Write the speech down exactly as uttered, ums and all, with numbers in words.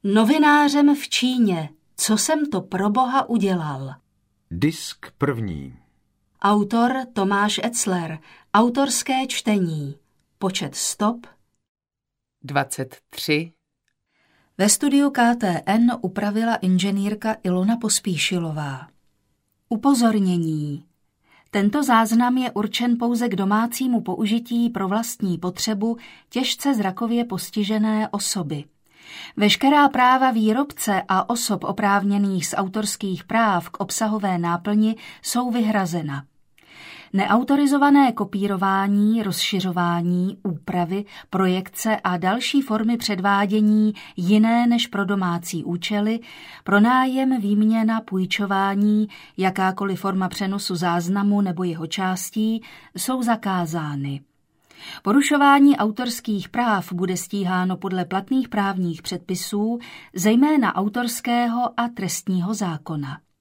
Novinářem v Číně. Co jsem to pro boha udělal? Disk první. Autor Tomáš Etzler. Autorské čtení. Počet stop dvacet tři. Ve studiu K T N upravila inženýrka Ilona Pospíšilová. Upozornění. Tento záznam je určen pouze k domácímu použití pro vlastní potřebu těžce zrakově postižené osoby. Veškerá práva výrobce a osob oprávněných z autorských práv k obsahové náplni jsou vyhrazena. Neautorizované kopírování, rozšiřování, úpravy, projekce a další formy předvádění jiné než pro domácí účely, pronájem, výměna, půjčování, jakákoliv forma přenosu záznamu nebo jeho částí jsou zakázány. Porušování autorských práv bude stíháno podle platných právních předpisů, zejména autorského a trestního zákona.